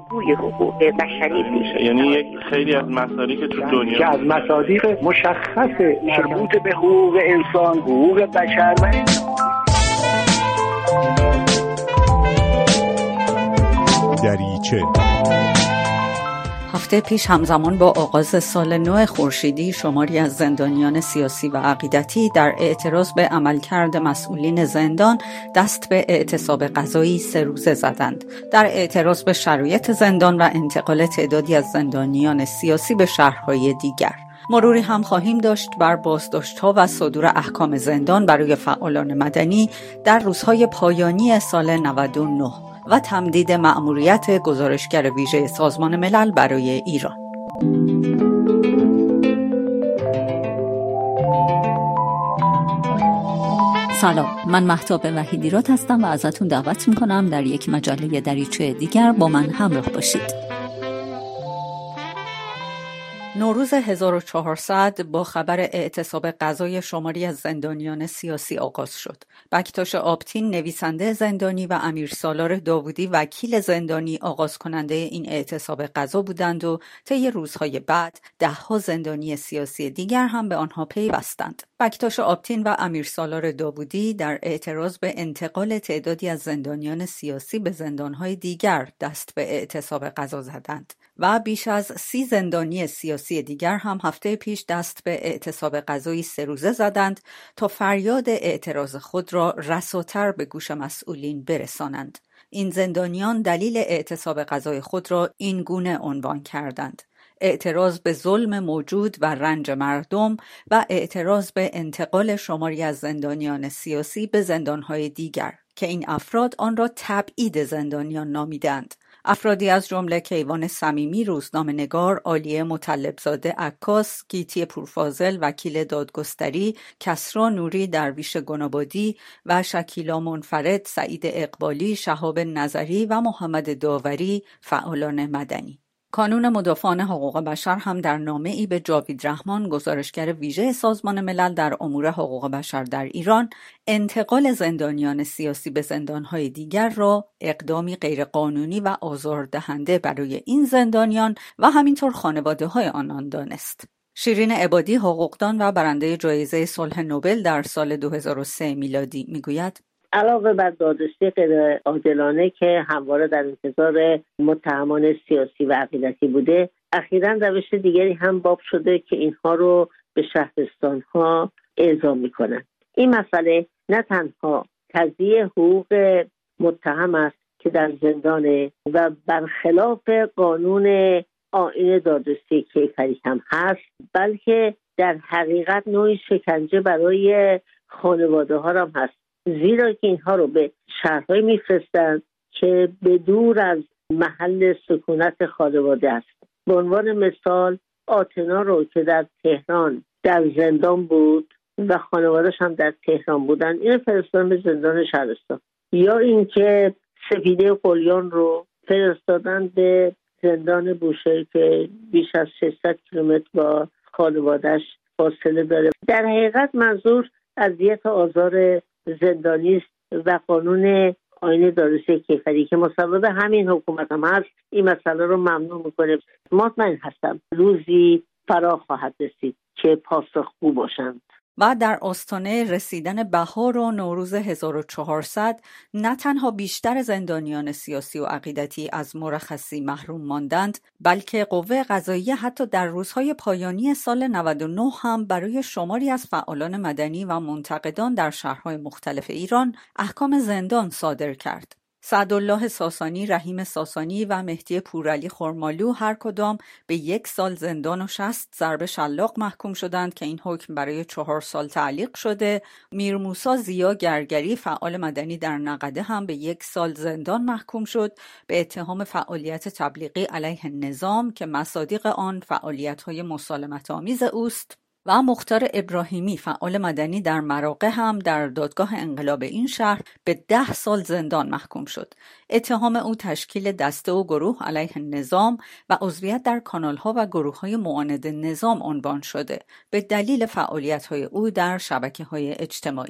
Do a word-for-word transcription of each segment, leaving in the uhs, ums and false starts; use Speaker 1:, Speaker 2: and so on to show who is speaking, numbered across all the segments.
Speaker 1: روی حقوق بشری بود.
Speaker 2: یعنی یک خیلی از مسائلی که تو دنیا
Speaker 3: که از مصادیق مشخص مربوط به حقوق انسان، حقوق بشر و
Speaker 4: دریچه.
Speaker 5: هفته پیش همزمان با آغاز سال نو خورشیدی شماری از زندانیان سیاسی و عقیدتی در اعتراض به عملکرد مسئولین زندان دست به اعتصاب قضایی سه روزه زدند. در اعتراض به شرایط زندان و انتقال تعدادی از زندانیان سیاسی به شهرهای دیگر. مروری هم خواهیم داشت بر بازداشت‌ها و صدور احکام زندان برای فعالان مدنی در روزهای پایانی سال نود و نه و تمدید مأموریت گزارشگر ویژه سازمان ملل برای ایران. سلام، من مهتاب وحیدیراد هستم و ازتون دعوت میکنم در یک مجله دریچه دیگر با من همراه باشید. نوروز هزار و چهارصد با خبر اعتصاب قضای شماری از زندانیان سیاسی آغاز شد. بکتاش آبتین نویسنده زندانی و امیر سالار داوودی وکیل زندانی آغاز کننده این اعتصاب قضا بودند و طی روزهای بعد دهها زندانی سیاسی دیگر هم به آنها پیوستند. بکتاش آبتین و امیر سالار داوودی در اعتراض به انتقال تعدادی از زندانیان سیاسی به زندانهای دیگر دست به اعتصاب قضا زدند و بیش از سی زندانی سیاسی دیگر هم هفته پیش دست به اعتصاب قضایی سه روزه زدند تا فریاد اعتراض خود را رساتر به گوش مسئولین برسانند. این زندانیان دلیل اعتصاب قضای خود را این گونه عنوان کردند: اعتراض به ظلم موجود و رنج مردم و اعتراض به انتقال شماری از زندانیان سیاسی به زندانهای دیگر که این افراد آن را تبعید زندانیان نامیدند. افرادی از جمله کیوان صمیمی روزنامه‌نگار، عالیه مطلبزاده عکاس، گیتی پورفاضل وکیل دادگستری، کسری نوری درویش گنابادی و شکیلا منفرد، سعید اقبالی، شهاب نظری و محمد داوری فعالان مدنی. کانون مدافعان حقوق بشر هم در نامه‌ای به جاوید رحمان گزارشگر ویژه سازمان ملل در امور حقوق بشر در ایران انتقال زندانیان سیاسی به زندانهای دیگر را اقدامی غیرقانونی و آزاردهنده برای این زندانیان و همینطور خانواده‌های آنان دانست. شیرین عبادی حقوقدان و برنده جایزه صلح نوبل در سال دو هزار و سه میلادی میگوید:
Speaker 6: علاوه بر دادرسی غیر عادلانه که همواره در انتظار متهمان سیاسی و عقیدتی بوده، اخیراً روش دیگری هم باب شده که اینها رو به شهرستان‌ها اعزام می‌کنند. این مسئله نه تنها تضییع حقوق متهم است که در زندان و برخلاف قانون آیین دادرسی کیفری هم هست، بلکه در حقیقت نوعی شکنجه برای خانواده‌ها هم هست، زیرا که اینها رو به شهرهای میفرستند که به دور از محل سکونت خانواده است. به عنوان مثال آتنا رو که در تهران در زندان بود و خانواده‌اش هم در تهران بودن، این فرستادن به زندان شهرستان. یا اینکه سپیده قلیان رو فرستادن به زندان بوشهر که بیش از ششصد کیلومتر با خانواده‌اش فاصله داره. در حقیقت منظور اذیت و آزار زندانی است و قانون آیین دادرسی کیفری که مصوب همین حکومت هم هست این مسئله رو ممنوع میکنه. مطمئن هستم روزی فرا خواهد رسید که پاسخگو باشند.
Speaker 5: و در آستانه رسیدن بهار و نوروز هزار و چهارصد نه تنها بیشتر زندانیان سیاسی و عقیدتی از مرخصی محروم ماندند، بلکه قوه قضاییه حتی در روزهای پایانی سال نود و نه هم برای شماری از فعالان مدنی و منتقدان در شهرهای مختلف ایران احکام زندان صادر کرد. سعدالله ساسانی، رحیم ساسانی و مهدی پورعلی خرمالو هر کدام به یک سال زندان و شصت ضرب شلاق محکوم شدند که این حکم برای چهار سال تعلیق شده. میر موسی زیا گرگری فعال مدنی در نقده هم به یک سال زندان محکوم شد به اتهام فعالیت تبلیغی علیه نظام که مصادیق آن فعالیت‌های مسالمت‌آمیز اوست. و مختار ابراهیمی فعال مدنی در مراغه هم در دادگاه انقلاب این شهر به ده سال زندان محکوم شد. اتهام او تشکیل دسته و گروه علیه نظام و عضویت در کانال‌ها و گروه‌های معاند نظام عنوان شده به دلیل فعالیت‌های او در شبکه‌های اجتماعی.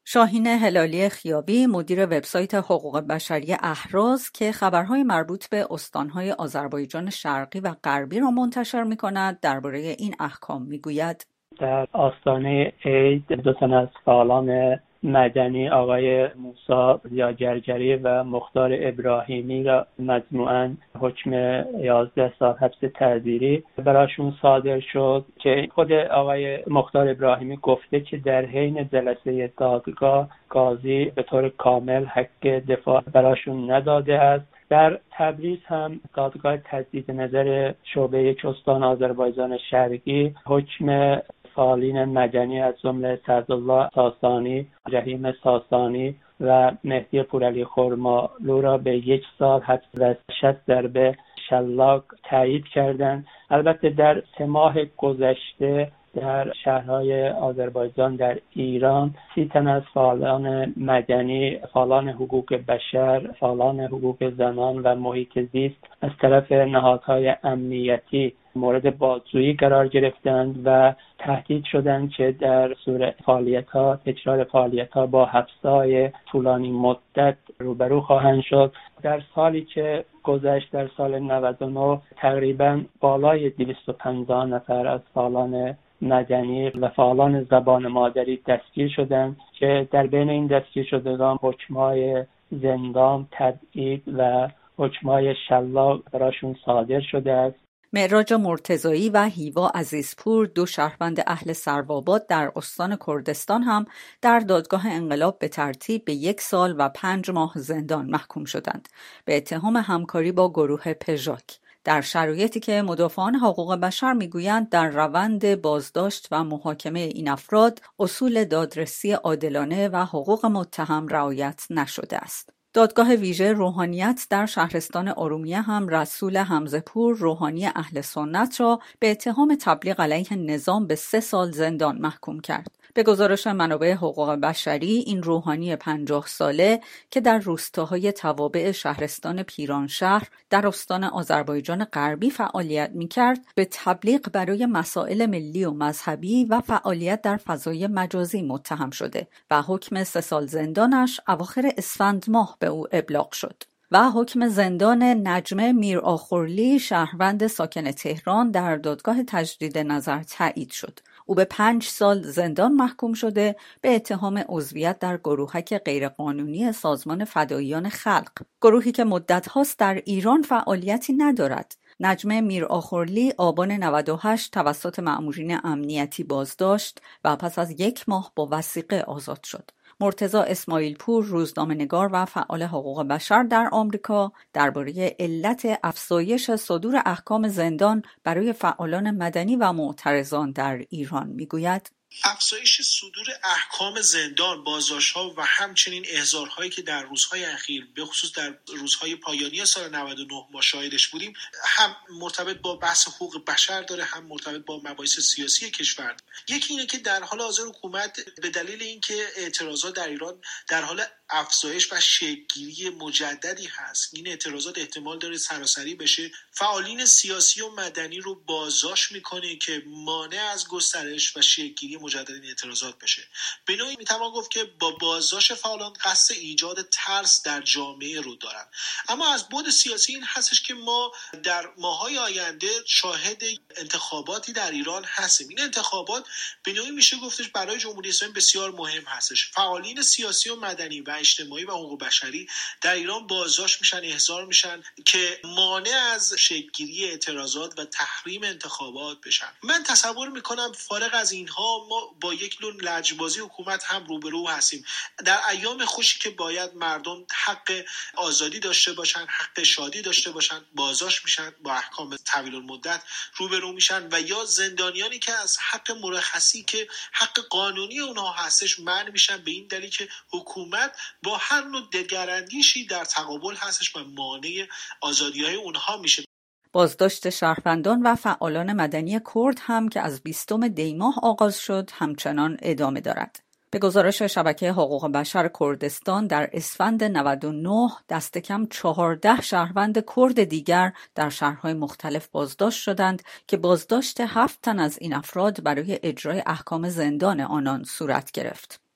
Speaker 5: شاهین هلالی خیابی، مدیر وبسایت حقوق بشری اهراز که خبرهای مربوط به استانهای آذربایجان شرقی و غربی را منتشر می‌کند، درباره این احکام می‌گوید:
Speaker 7: در آستانه عید دو تن از فعالان مدنی، آقای موسی زیاجرجری و مختار ابراهیمی را مجموعاً حکم یازده سال حبس تعزیری براشون صادر شد که خود آقای مختار ابراهیمی گفته که در حین جلسه دادگاه قاضی به طور کامل حق دفاع براشون نداده است. در تبریز هم دادگاه تجدید نظر شعبه یک استان آذربایجان شرقی حکم فعالین مدنی از جمله سعدالله ساسانی، رحیم ساسانی و مهدی پورعلی خرمالو را به یک سال حبس و شصت ضربه شلاق تایید کردند. البته در سه ماه گذشته در شهرهای آذربایجان در ایران سی تن از فعالان مدنی، فعالان حقوق بشر، فعالان حقوق زنان و محیط زیست از طرف نهادهای امنیتی مورد بازجویی قرار گرفتند و تهدید شدند که در صورت فعالیت‌ها، تکرار فعالیت‌ها با حبس‌های طولانی مدت روبرو خواهند شد. در سالی که گذشت، در سال نود و نه، تقریباً بالای دویست و پنجاه نفر از فعالان مدنی و فعالان زبان مادری دستگیر شدند که در بین این دستگیر شدگان حکم‌های زندان، تبعید و حکم‌های شلاق براشون صادر شده است.
Speaker 5: معراج مرتضایی و هیوا عزیزپور، دو شهروند اهل سروآباد در استان کردستان، هم در دادگاه انقلاب به ترتیب به یک سال و پنج ماه زندان محکوم شدند به اتهام همکاری با گروه پژاک، در شرایطی که مدافعان حقوق بشر میگویند در روند بازداشت و محاکمه این افراد اصول دادرسی عادلانه و حقوق متهم رعایت نشده است. دادگاه ویژه روحانیت در شهرستان ارومیه هم رسول حمزه‌پور، روحانی اهل سنت، را به اتهام تبلیغ علیه نظام به سه سال زندان محکوم کرد. به گزارش منابع حقوق بشری، این روحانی پنجاه ساله که در روستاهای توابع شهرستان پیرانشهر در استان آذربایجان غربی فعالیت می‌کرد، به تبلیغ برای مسائل ملی و مذهبی و فعالیت در فضای مجازی متهم شده و حکم سه سال زندانش اواخر اسفند ماه به او ابلاغ شد. و حکم زندان نجمه میرآخرلی، شهروند ساکن تهران، در دادگاه تجدید نظر تایید شد. او به پنج سال زندان محکوم شده به اتهام عضویت در گروهک غیرقانونی سازمان فداییان خلق، گروهی که مدت هاست در ایران فعالیتی ندارد. نجمه میرآخرلی آبان نود و هشت توسط مأمورین امنیتی بازداشت و پس از یک ماه با وثیقه آزاد شد. مرتضی اسماعیل پور، روزنامه‌نگار و فعال حقوق بشر در آمریکا، درباره علت افزایش صدور احکام زندان برای فعالان مدنی و معترضان در ایران میگوید:
Speaker 8: افزایش صدور احکام زندان، بازداشت‌ها و همچنین احضارهایی که در روزهای اخیر به خصوص در روزهای پایانی سال نود و نه ما شاهدش بودیم، هم مرتبط با بحث حقوق بشر داره، هم مرتبط با مباحث سیاسی کشور. یکی اینه که در حال حاضر حکومت به دلیل اینکه اعتراضات در ایران در حال افزایش و شکل‌گیری مجددی هست، این اعتراضات احتمال داره سراسری بشه، فعالین سیاسی و مدنی رو بازداشت میکنه که مانع از گسترش و شکل‌گیری مجدد این اعتراضات بشه. به نوعی میتوان گفت که با بازداشت فعالان قصد ایجاد ترس در جامعه رو دارن. اما از بعد سیاسی این هستش که ما در ماهای آینده شاهد انتخاباتی در ایران هستیم. این انتخابات به نوعی میشه گفتش برای جمهوری اسلامی بسیار مهم هستش. فعالین سیاسی و مدنی و اجتماعی و حقوق بشری در ایران بازداشت میشن، احضار میشن که مانع از شکل‌گیری اعتراضات و تحریم انتخابات بشن. من تصور میکنم فارغ از اینها ما با یک نوع لجبازی حکومت هم روبرو هستیم. در ایام خوشی که باید مردم حق آزادی داشته باشن، حق شادی داشته باشن، بازداشت میشن، با احکام طویل المدت روبرو میشن و یا زندانیانی که از حق مرخصی که حق قانونی اونها هستش منع میشن، به این دلیل که حکومت با هر نوع دگراندیشی در تقابل هستش و مانع آزادی‌های اونها میشه.
Speaker 5: بازداشت شهروندان و فعالان مدنی کرد هم که از بیستم دی ماه آغاز شد همچنان ادامه دارد. به گزارش شبکه حقوق بشر کردستان، در اسفند نود و نه دست کم چهارده شهروند کرد دیگر در شهرهای مختلف بازداشت شدند که بازداشت هفت تن از این افراد برای اجرای احکام زندان آنان صورت گرفت.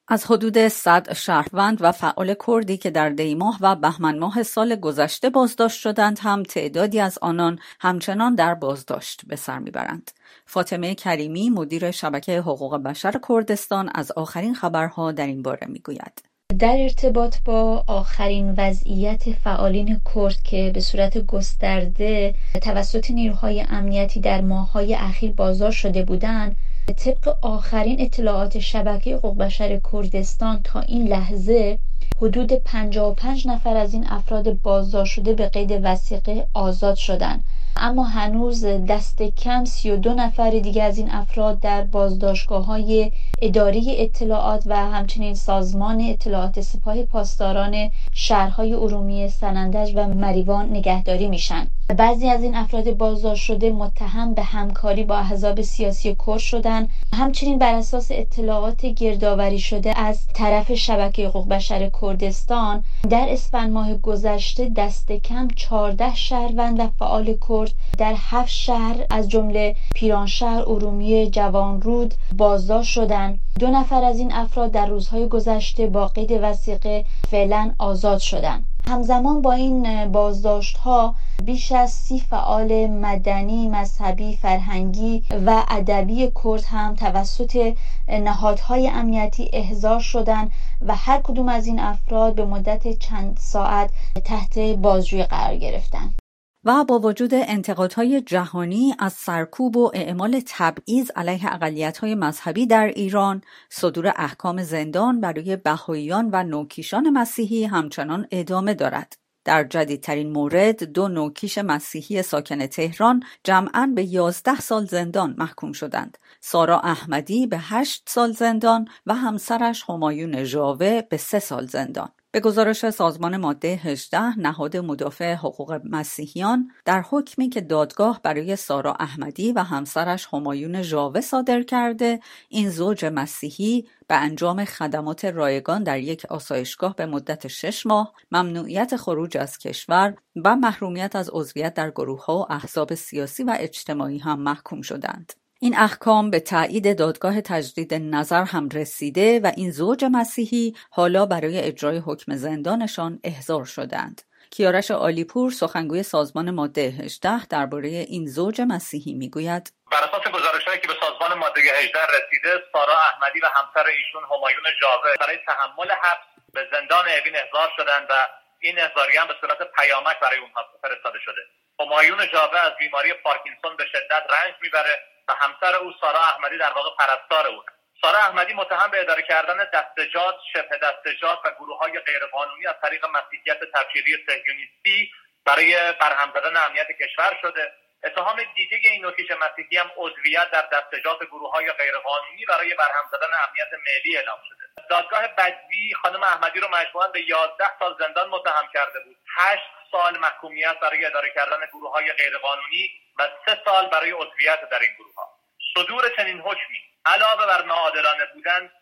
Speaker 5: از حدود صد شهروند و فعال کردی که در دیماه و بهمن ماه سال گذشته بازداشت شدند هم تعدادی از آنان همچنان در بازداشت به سر میبرند. فاطمه کریمی مدیر شبکه حقوق بشر کردستان از آخرین خبرها در این باره میگوید.
Speaker 9: در ارتباط با آخرین وضعیت فعالین کرد که به صورت گسترده توسط نیروهای امنیتی در ماه‌های اخیر بازداشت شده بودند، طبق آخرین اطلاعات شبکه حقوق بشر کردستان تا این لحظه حدود پنجاه و پنج نفر از این افراد بازداشت شده به قید وثیقه آزاد شدند، اما هنوز دست کم سی و دو نفر دیگه از این افراد در بازداشتگاه‌های اداری اطلاعات و همچنین سازمان اطلاعات سپاه پاسداران شهرهای ارومیه، سنندج و مریوان نگهداری میشن. بعضی از این افراد بازداشت شده متهم به همکاری با احزاب سیاسی کرد شدن. همچنین بر اساس اطلاعات گردآوری شده از طرف شبکه حقوق بشر کردستان، در اسفند ماه گذشته دست کم چهارده شهروند و فعال کرد در هفت شهر از جمله پیرانشهر، ارومیه، جوانرود بازداشت شدند. دو نفر از این افراد در روزهای گذشته با قید وثیقه فعلا آزاد شدند. همزمان با این بازداشت‌ها بیش از سی فعال مدنی، مذهبی، فرهنگی و ادبی کرد هم توسط نهادهای امنیتی احضار شدند و هر کدوم از این افراد به مدت چند ساعت تحت بازجویی قرار گرفتند.
Speaker 5: و با وجود انتقادهای جهانی از سرکوب و اعمال تبعیض علیه اقلیت‌های مذهبی در ایران، صدور احکام زندان برای بهائیان و نوکیشان مسیحی همچنان ادامه دارد. در جدیدترین مورد دو نوکیش مسیحی ساکن تهران جمعاً به یازده سال زندان محکوم شدند. سارا احمدی به هشت سال زندان و همسرش همایون ژاوه به سه سال زندان. به گزارش سازمان ماده هجده، نهاد مدافع حقوق مسیحیان، در حکمی که دادگاه برای سارا احمدی و همسرش همایون ژاوه صادر کرده، این زوج مسیحی به انجام خدمات رایگان در یک آسایشگاه به مدت شش ماه، ممنوعیت خروج از کشور و محرومیت از عضویت در گروه‌ها و احزاب سیاسی و اجتماعی هم محکوم شدند. این احکام به تایید دادگاه تجدید نظر هم رسیده و این زوج مسیحی حالا برای اجرای حکم زندانشان احضار شدند. کیارش عالیپور سخنگوی سازمان ماده هجده درباره این زوج مسیحی میگوید:
Speaker 10: بر اساس گزارش‌هایی که به سازمان ماده هجده رسیده، سارا احمدی و همسر ایشون همایون ژاوه برای تحمل حبس به زندان اوین احضار شدند و این احضاری هم به صورت پیامک برای اونها فرستاده شده. همایون ژاوه از بیماری پارکینسون به شدت رنج میبره و همسر او سارا احمدی در واقع پرستار او. سارا احمدی متهم به اداره کردن دستجات، شبه دستجات و گروه‌های غیرقانونی از طریق مسیحیت تبشیری صهیونیستی برای برهم زدن امنیت کشور شده. اتهام دیگه این نوکیش مسیحی هم عضویت در دستجات گروه‌های غیرقانونی برای برهم زدن امنیت ملی اعلام شده. دادگاه بدوی خانم احمدی رو مجموعاً به یازده سال زندان متهم کرده بود. هشت سال محکومیت برای اداره کردن گروه‌های غیرقانونی و سه سال برای عضویت در این گروه‌ها. صدور چنین حکمی علاوه بر ناعادلانه بودن،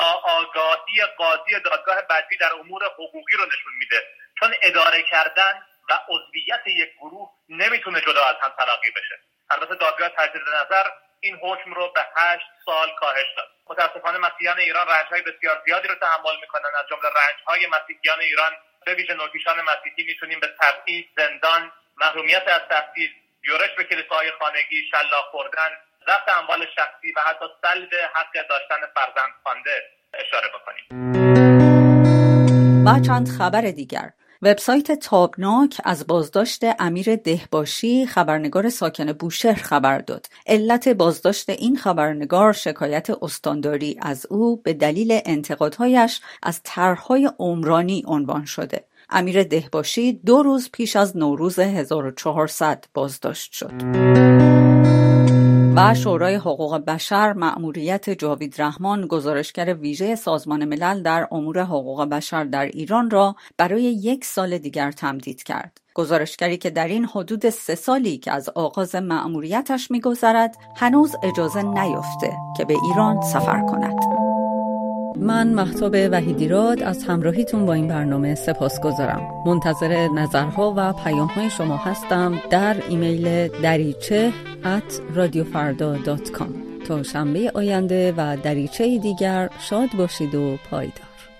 Speaker 10: ناآگاهی قاضی دادگاه بدوی در امور حقوقی رو نشون میده، چون اداره کردن و عضویت یک گروه نمیتونه جدا از هم تلقی بشه. البته دادگاه تجدید نظر این حکم رو به هشت سال کاهش داد. متاسفانه مسیحیان ایران رنج‌های بسیار زیادی رو تحمل میکنن. از جمله رنج‌های مسیحیان ایران به ویژه نوکیشان مسیحی میتونیم به تبعیض، زندان، محرومیت از تحصیل، یورش به کلیساهای خانگی، شلاق خوردن، ضبط اموال شخصی و حتی سلب حق داشتن فرزند خوانده اشاره بکنیم.
Speaker 5: و چند خبر دیگر. وبسایت تابناک از بازداشت امیر دهباشی، خبرنگار ساکن بوشهر خبر داد. علت بازداشت این خبرنگار شکایت استانداری از او به دلیل انتقادهایش از طرح‌های عمرانی عنوان شده. امیر دهباشی دو روز پیش از نوروز هزار و چهارصد بازداشت شد. و شورای حقوق بشر مأموریت جاوید رحمان، گزارشگر ویژه سازمان ملل در امور حقوق بشر در ایران را برای یک سال دیگر تمدید کرد. گزارشگری که در این حدود سه سالی که از آغاز مأموریتش می‌گذرد هنوز اجازه نیافته که به ایران سفر کند. من مهتاب وحیدیراد از همراهیتون با این برنامه سپاسگزارم. منتظر نظرها و پیام‌های شما هستم در ایمیل دریچه ات رادیو فردا دات کام. تا شنبه آینده و دریچه دیگر شاد باشید و پایدار.